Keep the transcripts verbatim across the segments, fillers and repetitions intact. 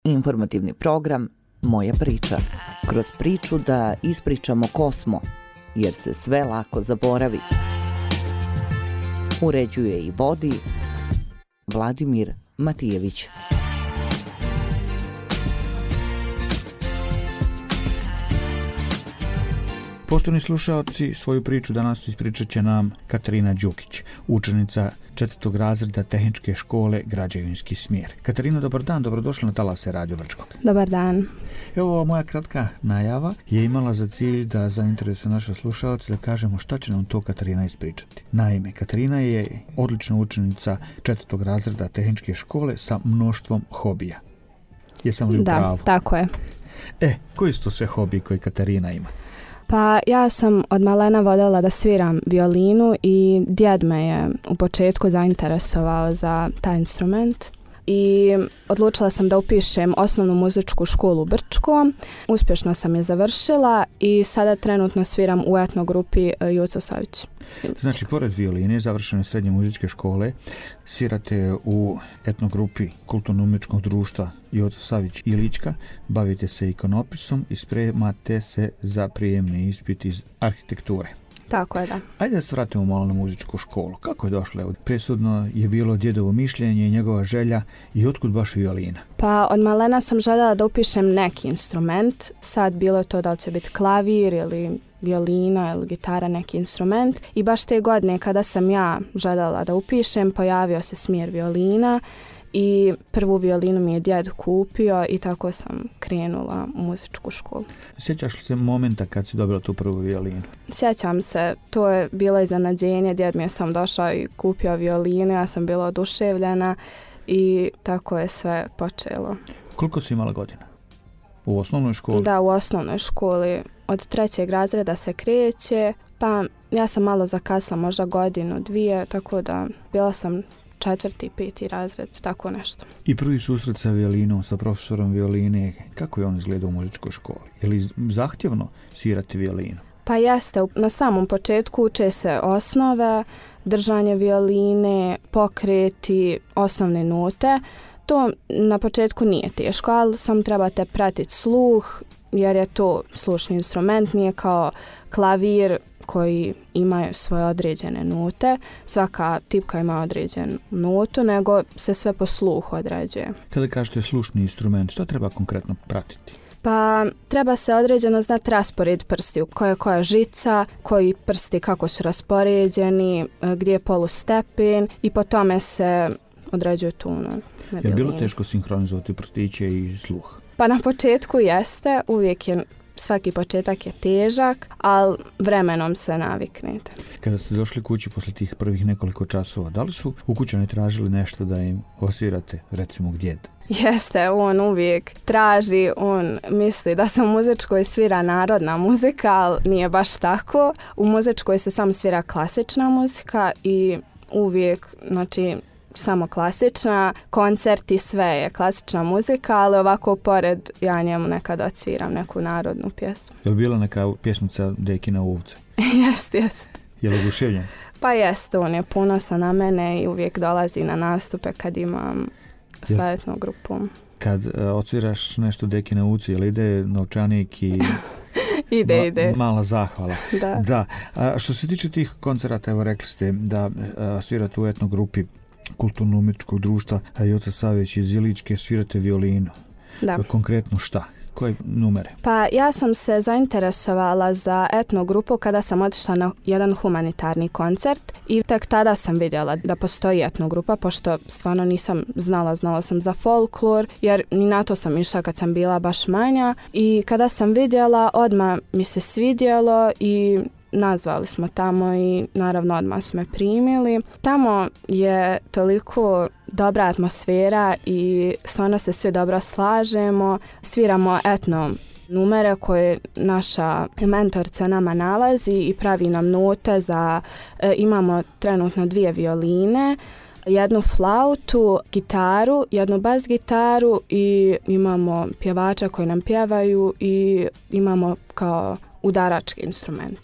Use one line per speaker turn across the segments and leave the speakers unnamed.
Informativni program Moja priča. Kroz priču da ispričamo ko smo, jer se sve lako zaboravi. Uređuje i vodi Vladimir Matijević.
Poštovani slušaoci, svoju priču danas ispričat će nam Katarina Đukić, učenica četvrtog razreda tehničke škole Građevinski smjer. Katarina, dobar dan, dobrodošla na talase Radio Brčkog.
Dobar dan.
Evo, moja kratka najava je imala za cilj da zainteresuje naše slušaoce, da kažemo šta će nam to Katarina ispričati. Naime, Katarina je odlična učenica četvrtog razreda tehničke škole sa mnoštvom hobija. Jesam li u pravu?
Da, tako je.
E, koji su to sve hobiji koje Katarina ima?
Pa ja sam od malena voljela da sviram violinu i djed me je u početku zainteresovao za taj instrument i odlučila sam da upišem osnovnu muzičku školu u Brčkom. Uspješno sam je završila i sada trenutno sviram u etno grupi Joco Savić.
Znači, pored violine, završene srednje muzičke škole, svirate u etno grupi Kulturno-umjetničkog društva Joco Savić Ilička, bavite se ikonopisom i spremate se za prijemni ispit iz arhitekture.
Tako je, da.
Ajde da se vratimo malo na muzičku školu. Kako je došla? Presudno je bilo djedovo mišljenje i njegova želja i otkud baš violina?
Pa od malena sam željela da upišem neki instrument. Sad bilo je to da li će biti klavir ili violina ili gitara, neki instrument. I baš te godine kada sam ja željela da upišem, pojavio se smjer violina i prvu violinu mi je djed kupio i tako sam krenula u muzičku školu.
Sjećaš li se momenta kad si dobila tu prvu violinu?
Sjećam se, to je bilo iznenađenje, djed mi je sam došao i kupio violinu, ja sam bila oduševljena i tako je sve počelo.
Koliko si imala godina? U osnovnoj školi?
Da, u osnovnoj školi. Od trećeg razreda se kreće, pa ja sam malo zakasla, možda godinu, dvije, tako da bila sam četvrti, peti razred, tako nešto.
I prvi susret sa violinom, sa profesorom violine, kako je on izgledao u muzičkoj školi? Je li zahtjevno svirati violinu?
Pa jeste, na samom početku uče se osnove, držanje violine, pokreti, osnovne note. To na početku nije teško, ali sam trebate pratiti sluh, jer je to slušni instrument, nije kao klavir koji imaju svoje određene note. Svaka tipka ima određenu notu, nego se sve po sluhu određuje.
Kada kažete slušni instrument, što treba konkretno pratiti?
Pa treba se određeno znati raspored prstiju, koja je koja žica, koji prsti kako su raspoređeni, gdje je polustepen i po tome se određuje tonu.
Je bilo teško sinhronizovati prstiće i sluh?
Pa na početku jeste, uvijek je, svaki početak je težak, ali vremenom se naviknete.
Kada ste došli kući posle tih prvih nekoliko časova, da li su ukućani tražili nešto da im osvirate, recimo djed?
Jeste, on uvijek traži, on misli da se u muzičkoj svira narodna muzika, ali nije baš tako. U muzičkoj se samo svira klasična muzika i uvijek, znači, samo klasična, koncerti, sve je klasična muzika, ali ovako pored ja njemu nekada odsviram neku narodnu pjesmu.
Je li bila neka pjesmica Dekina Uvce?
Jest, jest.
Je li oduševljen?
Pa jest, on je ponosan na mene i uvijek dolazi na nastupe kad imam savjetnu grupu.
Kad uh, odsviraš nešto Dekina Uvce, je li ide novčanik i
ide,
ma-
ide.
mala zahvala?
Da.
Da. A, što se tiče tih koncerata, evo rekli ste da uh, svirate u etno grupi Kulturno-umjetničkog društva Joco Savić iz Iličke, svirate violinu.
Da.
Konkretno šta? Koje numere?
Pa ja sam se zainteresovala za etno grupu kada sam otišla na jedan humanitarni koncert i tek tada sam vidjela da postoji etno grupa, pošto stvarno nisam znala, znala sam za folklor, jer ni na to sam išla kad sam bila baš manja i kada sam vidjela, odmah mi se svidjelo i nazvali smo tamo i naravno odmah su me primili. Tamo je toliko dobra atmosfera i stvarno se svi dobro slažemo. Sviramo etno numere koje naša mentorca nama nalazi i pravi nam note za, e, imamo trenutno dvije violine, jednu flautu, gitaru, jednu bas gitaru i imamo pjevača koji nam pjevaju i imamo kao udaračke instrumente.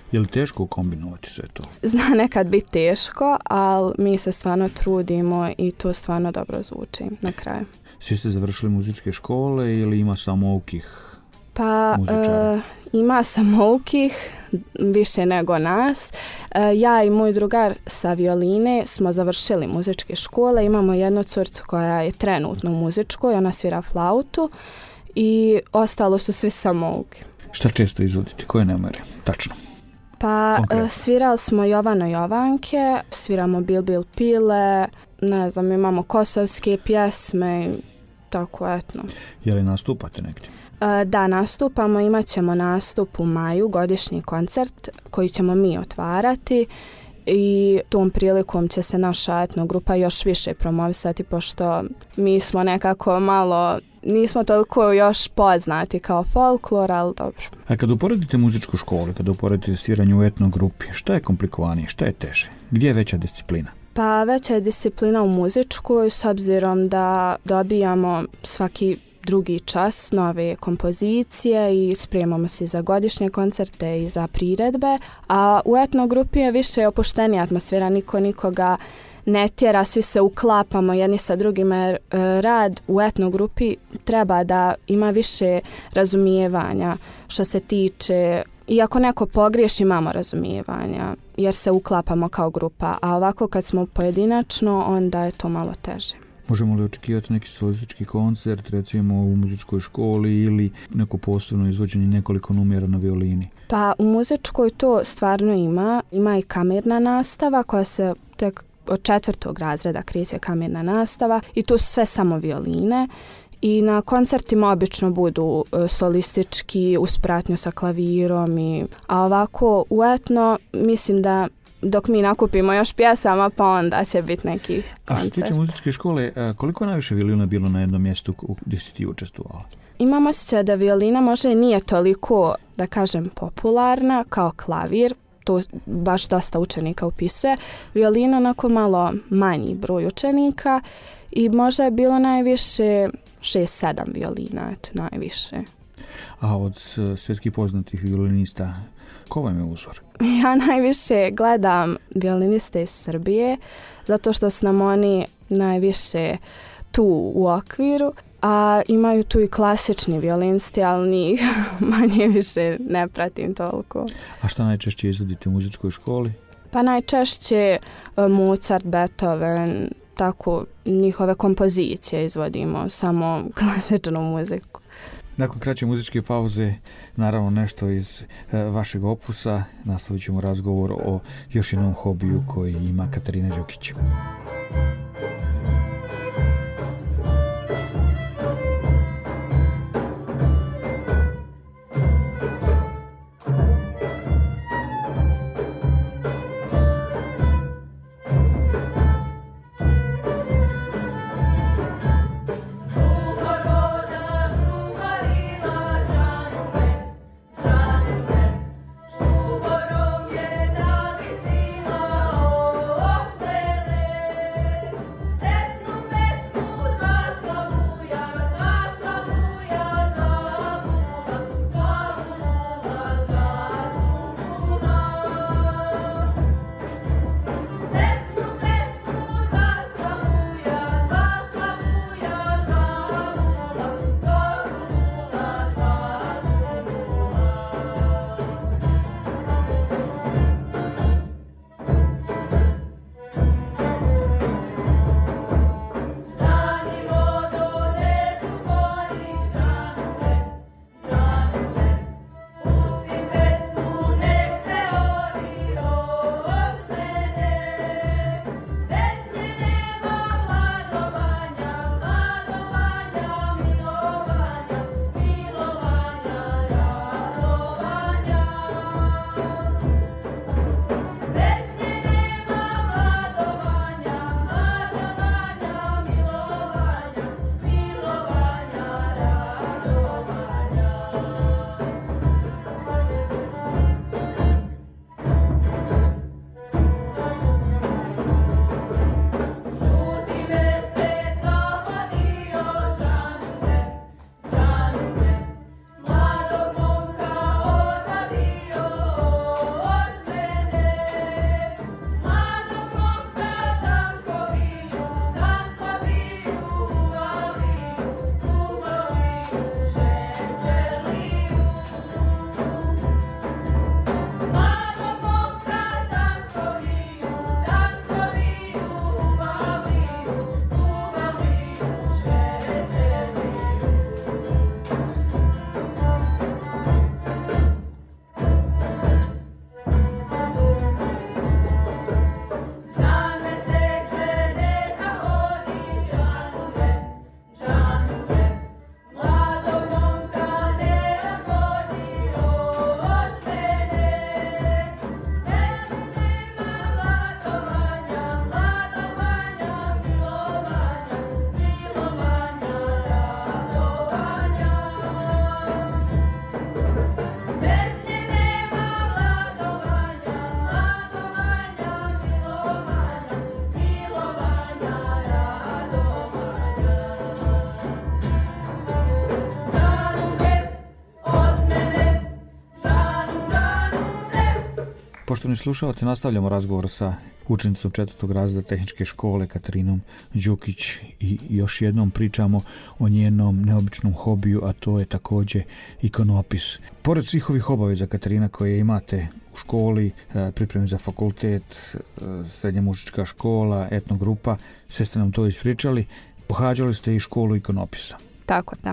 Je li teško kombinovati sve to?
Zna nekad biti teško, ali mi se stvarno trudimo i to stvarno dobro zvuči na kraju.
Svi ste završili muzičke škole ili ima samoukih
pa,
muzičara?
Uh, ima samoukih, više nego nas. Uh, ja i moj drugar sa violine smo završili muzičke škole. Imamo jednu curcu koja je trenutno u muzičkoj, ona svira flautu i ostalo su svi samouki.
Šta često izvodite? Koje numere? Tačno.
Pa uh, svirali smo Jovano Jovanke, sviramo Bil Bil Pile, ne znam, imamo kosovske pjesme, tako etno.
Je li nastupate negdje?
Uh, da, nastupamo, imat ćemo nastup u maju, godišnji koncert koji ćemo mi otvarati i tom prilikom će se naša etnogrupa još više promovisati, pošto mi smo nekako malo, nismo toliko još poznati kao folklor, ali dobro.
A kad uporedite muzičku školu, kad uporedite sviranje u etnogrupi, šta je komplikovanije, šta je teže? Gdje je veća disciplina?
Pa veća je disciplina u muzičkoj, s obzirom da dobijamo svaki drugi čas nove kompozicije i spremamo se za godišnje koncerte i za priredbe, a u etnogrupi je više opuštenija atmosfera, niko nikoga ne tjera, svi se uklapamo jedni sa drugima, jer rad u etnogrupi treba da ima više razumijevanja što se tiče, i ako neko pogriješi imamo razumijevanja jer se uklapamo kao grupa, a ovako kad smo pojedinačno onda je to malo teže.
Možemo li očekivati neki solistički koncert, recimo u muzičkoj školi ili neko posebno izvođenje nekoliko numera na violini?
Pa u muzičkoj to stvarno ima. Ima i kamerna nastava koja se tek od četvrtog razreda kreće kamerna nastava i tu su sve samo violine. I na koncertima obično budu solistički uz pratnju sa klavirom, i, a ovako u etno mislim da dok mi nakupimo još pjesama, pa onda će biti neki koncert.
A što tiče muzičke škole, koliko je najviše violina bilo na jednom mjestu gdje si ti učestvovala?
Imam osjećaj da violina možda i nije toliko, da kažem, popularna kao klavir. To baš dosta učenika upisuje. Violina onako malo manji broj učenika i možda je bilo najviše šest sedam violina, eto, najviše.
A od svjetskih poznatih violinista, ko vam je uzor?
Ja najviše gledam violiniste iz Srbije, zato što su nam oni najviše tu u okviru, a imaju tu i klasični violinisti, ali njih manje više ne pratim toliko.
A šta najčešće izvodite u muzičkoj školi?
Pa najčešće Mozart, Beethoven, tako njihove kompozicije izvodimo, samo klasičnu muziku.
Nakon kraće muzičke pauze, naravno nešto iz e, vašeg opusa, nastavit ćemo razgovor o još jednom hobiju koji ima Katarina Đukić. Poštovani slušalci, nastavljamo razgovor sa učenicom četvrtog razreda tehničke škole Katarinom Đukić i još jednom pričamo o njenom neobičnom hobiju, a to je također ikonopis. Pored svih ovih obaveza, Katarina, koje imate u školi, pripremi za fakultet, srednja muzička škola, etnogrupa, sve ste nam to ispričali, pohađali ste i školu ikonopisa.
Tako da.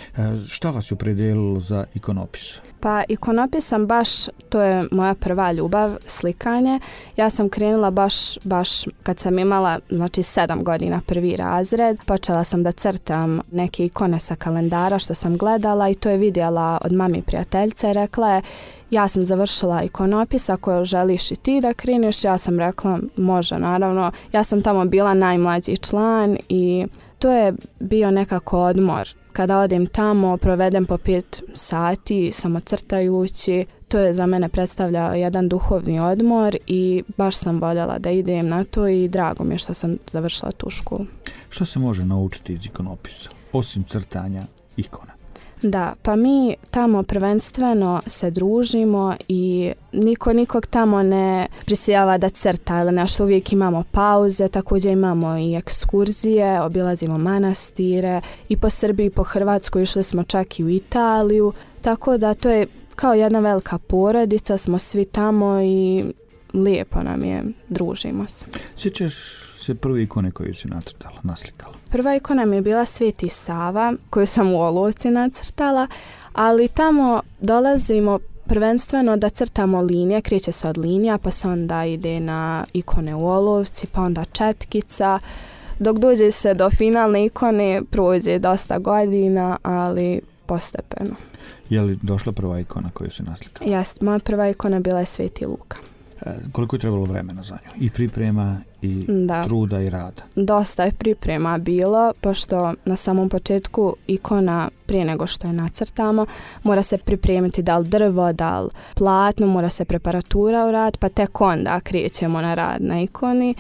Šta vas je opredelilo za ikonopis?
Pa ikonopis sam baš, to je moja prva ljubav, slikanje. Ja sam krenula baš, baš kad sam imala, znači sedam godina, prvi razred. Počela sam da crtam neke ikone sa kalendara što sam gledala i to je vidjela od mami prijateljice. Rekla je, ja sam završila ikonopis, ako želiš i ti da kreneš, ja sam rekla, može naravno. Ja sam tamo bila najmlađi član i to je bio nekako odmor. Kada odem tamo, provedem po pet sati samo crtajući. To je za mene predstavljao jedan duhovni odmor i baš sam voljela da idem na to i drago mi je što sam završila tu školu.
Što se može naučiti iz ikonopisa, osim crtanja ikona?
Da, pa mi tamo prvenstveno se družimo i niko nikog tamo ne prisijava da crta ili nešto, uvijek imamo pauze, također imamo i ekskurzije, obilazimo manastire i po Srbiji i po Hrvatskoj, išli smo čak i u Italiju, tako da to je kao jedna velika porodica, smo svi tamo i lijepo nam je, družimo se.
Sjećaš se prve ikone koju si nacrtala, naslikala?
Prva ikona mi je bila Sveti Sava, koju sam u olovci nacrtala, ali tamo dolazimo prvenstveno da crtamo linije, kreće se od linija, pa se onda ide na ikone u olovci, pa onda četkica. Dok dođe se do finalne ikone, prođe dosta godina, ali postepeno.
Je li došla prva ikona koju si naslikala?
Jeste, moja prva ikona bila je Sveti Luka.
E, koliko je trebalo vremena za nju? I priprema, i
da.
truda, i rada?
Dosta je priprema bilo, pošto na samom početku ikona, prije nego što je nacrtamo, mora se pripremiti da li drvo, da li platno, mora se preparatura u rad, pa tek onda krećemo na rad na ikoni.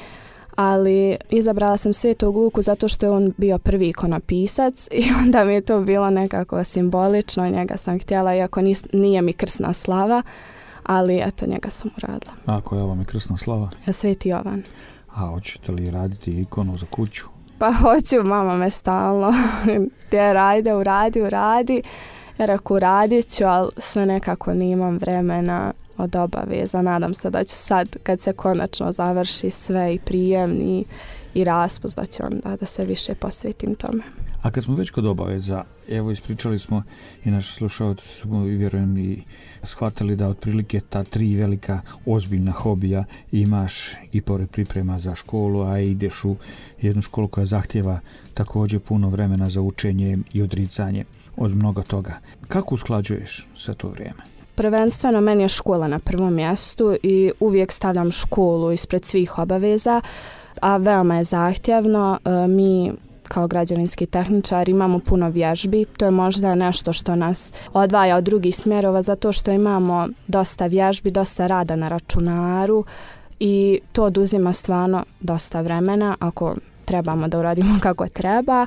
Ali izabrala sam Svetog Luku zato što je on bio prvi ikonopisac i onda mi je to bilo nekako simbolično, njega sam htjela, iako nis, nije mi krsna slava, ali eto, njega sam uradila.
A koja je ova mi krsna slava?
Ja, Sveti Jovan.
A hoćete li raditi ikonu za kuću?
Pa hoću, mama me stalno gdje rajde, uradi, uradi. Jer ako uradit ću, ali sve nekako nimam vremena od obaveza. Nadam se da ću sad, kad se konačno završi sve i prijemni i raspust, da ću onda da se više posvetim tome.
A kad smo već kod obaveza, evo ispričali smo i naši slušalci smo i vjerujem i shvatili da otprilike ta tri velika ozbiljna hobija imaš i pored priprema za školu, a ideš u jednu školu koja zahtjeva također puno vremena za učenje i odricanje od mnogo toga. Kako usklađuješ sve to vrijeme?
Prvenstveno meni je škola na prvom mjestu i uvijek stavljam školu ispred svih obaveza, a veoma je zahtjevno. Mi kao građevinski tehničar imamo puno vježbi, to je možda nešto što nas odvaja od drugih smjerova zato što imamo dosta vježbi, dosta rada na računaru i to oduzima stvarno dosta vremena ako trebamo da uradimo kako treba.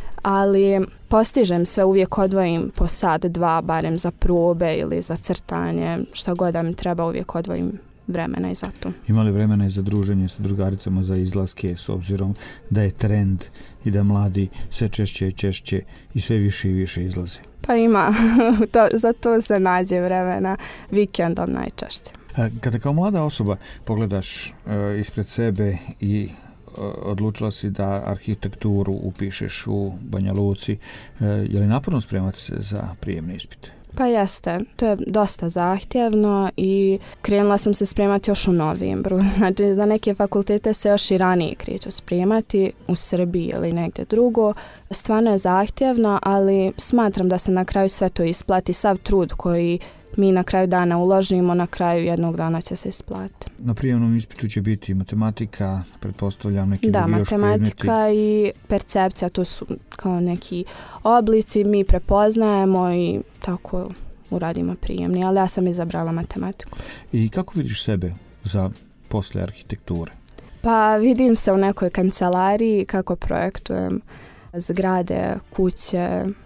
Ali postižem sve, uvijek odvojim po sat, dva, barem za probe ili za crtanje, šta god da mi treba, uvijek odvojim vremena i za to.
Ima li vremena i za druženje sa drugaricama, za izlaske, s obzirom da je trend i da mladi sve češće i češće i sve više i više izlaze?
Pa ima, to, za to se nađe vremena, vikendom najčešće.
Kada kao mlada osoba pogledaš uh, ispred sebe i odlučila si da arhitekturu upišeš u Banja Luci, je li naporno spremati se za prijemne ispite?
Pa jeste, to je dosta zahtjevno i krenula sam se spremati još u novembru. Znači za neke fakultete se još i ranije kreću spremati u Srbiji ili negdje drugo. Stvarno je zahtjevno, ali smatram da se na kraju sve to isplati, sav trud koji mi na kraju dana uložimo, na kraju jednog dana će se isplatiti.
Na prijemnom ispitu će biti matematika, pretpostavljam neki
da,
drugi još predmeti.
Da, matematika i percepcija, to su kao neki oblici, mi prepoznajemo i tako uradimo prijemni, ali ja sam izabrala matematiku.
I kako vidiš sebe za posle arhitekture?
Pa vidim se u nekoj kancelariji kako projektujem zgrade, kuće,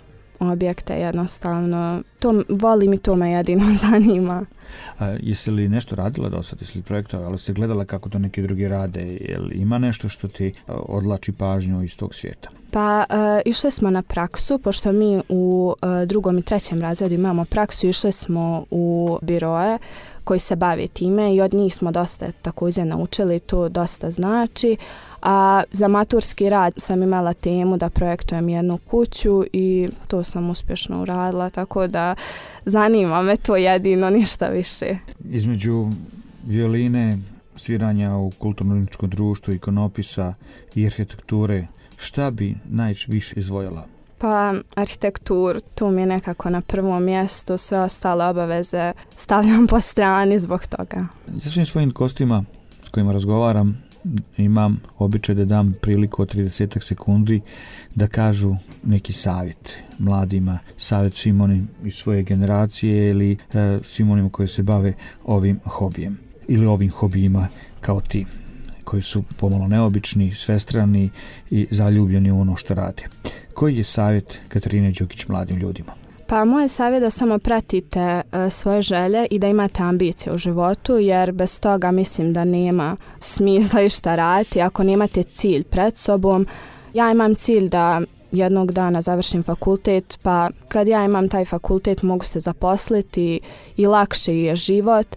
objekte, jednostavno. To volim i to me jedino zanima.
A, jesi li nešto radila do sad, jesi li projektovala, ali ste gledala kako to neki drugi rade, je li ima nešto što ti odlači pažnju iz tog svijeta?
Pa uh, išli smo na praksu, pošto mi u uh, drugom i trećem razredu imamo praksu, išli smo u biroje koji se bave time i od njih smo dosta također naučili, to dosta znači. A za maturski rad sam imala temu da projektujem jednu kuću i to sam uspješno uradila, tako da zanima me to jedino, ništa više.
Između violine, sviranja u kulturno-umjetničkom društvu, ikonopisa i arhitekture, šta bi najviše izdvojila?
Pa arhitekturu, tu mi je nekako na prvom mjestu, sve ostale obaveze stavljam po strani zbog toga.
Ja svim svojim gostima s kojima razgovaram imam običaj da dam priliku od trideset sekundi da kažu neki savjet mladima, savjet svim onim iz svoje generacije ili e, svim onima koji se bave ovim hobijem ili ovim hobijima kao ti, koji su pomalo neobični, svestrani i zaljubljeni u ono što rade. Koji je savjet Katarine Đukić mladim ljudima?
Pa moj savjet da samo pratite uh, svoje želje i da imate ambicije u životu, jer bez toga mislim da nema smisla i šta raditi. Ako nemate cilj pred sobom, ja imam cilj da jednog dana završim fakultet, pa kad ja imam taj fakultet mogu se zaposliti i lakše je život.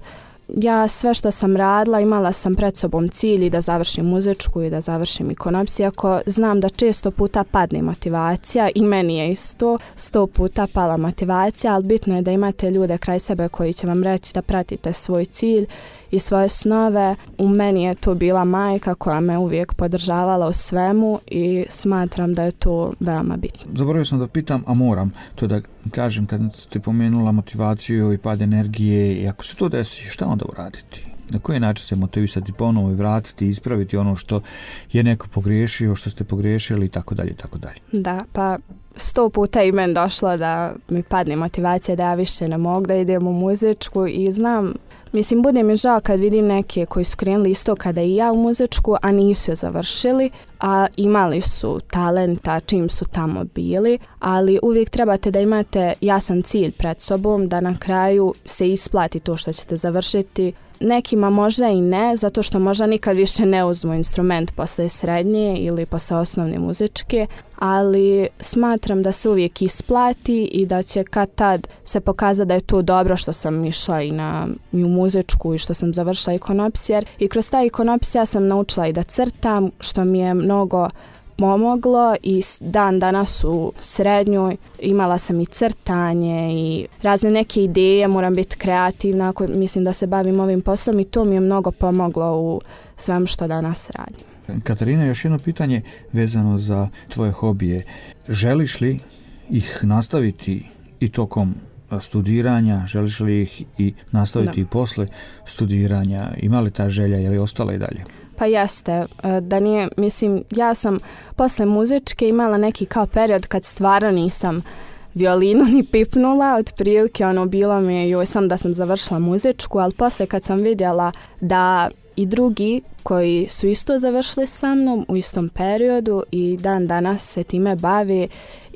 Ja sve što sam radila imala sam pred sobom cilj i da završim muzičku i da završim ikonopsiju, iako znam da često puta padne motivacija i meni je isto sto puta pala motivacija, ali bitno je da imate ljude kraj sebe koji će vam reći da pratite svoj cilj i svoje snove. U meni je to bila majka koja me uvijek podržavala u svemu i smatram da je to veoma bitno.
Zaboravio sam da pitam, a moram to da kažem, kad ste pomenula motivaciju i pad energije, i ako se to desi, šta onda uraditi? Na koji način se motivisati ponovo i vratiti, ispraviti ono što je neko pogriješio, što ste pogriješili i tako dalje i tako dalje?
Da, pa sto puta i meni došlo da mi padne motivacija, da ja više ne mogu da idem u muzičku i znam, mislim, bude mi žao kad vidim neke koji su krenuli isto kada i ja u muzičku, a nisu je završili, a imali su talenta čim su tamo bili, ali uvijek trebate da imate jasan cilj pred sobom, da na kraju se isplati to što ćete završiti. Nekima možda i ne, zato što možda nikad više ne uzmu instrument posle srednje ili posle osnovne muzičke, ali smatram da se uvijek isplati i da će kad tad se pokazati da je to dobro što sam išla i, na, i u muzičku i što sam završila ikonopsiju. I kroz taj ikonopsiju sam naučila i da crtam, što mi je mnogo pomoglo i dan danas u srednjoj imala sam i crtanje i razne neke ideje, moram biti kreativna ako mislim da se bavim ovim poslom i to mi je mnogo pomoglo u svem što danas radim.
Katarina, još jedno pitanje vezano za tvoje hobije. Želiš li ih nastaviti i tokom studiranja, želiš li ih i nastaviti no. i posle studiranja? Ima li ta želja, je li ostala i dalje?
Pa jeste, da nije, mislim, ja sam posle muzičke imala neki kao period kad stvarno nisam violinu ni pipnula, otprilike ono bilo mi je, joj sam da sam završila muzičku, ali posle kad sam vidjela da i drugi koji su isto završili sa mnom u istom periodu i dan danas se time bavi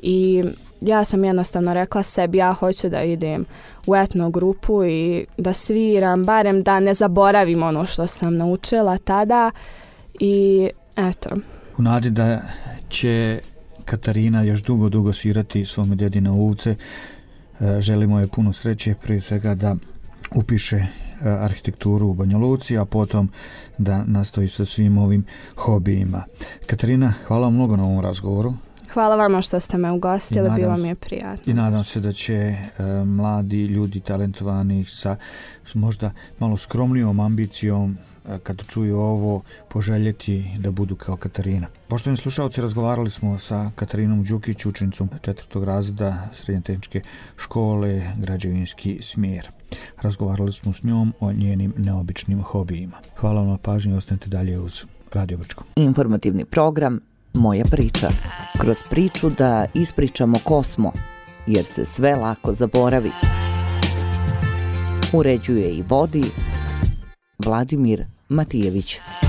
i ja sam jednostavno rekla sebi, ja hoću da idem u etno grupu i da sviram, barem da ne zaboravim ono što sam naučila tada i eto.
U nadi da će Katarina još dugo, dugo svirati svome djedi na ulice, želimo je puno sreće, prije svega da upiše arhitekturu u Banja Luci, a potom da nastavi sa svim ovim hobijima. Katarina, hvala vam mnogo na ovom razgovoru.
Hvala vama što ste me ugostili, bilo mi je prijatno.
I nadam se da će e, mladi ljudi talentovani sa možda malo skromnijom ambicijom e, kad čuju ovo poželjeti da budu kao Katarina. Poštovani slušalci, razgovarali smo sa Katarinom Đukić, učenicom četvrtog razreda Srednje tehničke škole, građevinski smjer. Razgovarali smo s njom o njenim neobičnim hobijima. Hvala vam na pažnji, ostanite dalje uz Radio Brčko.
Informativni program Moja priča. Kroz priču da ispričamo ko smo, jer se sve lako zaboravi. Uređuje i vodi Vladimir Matijević.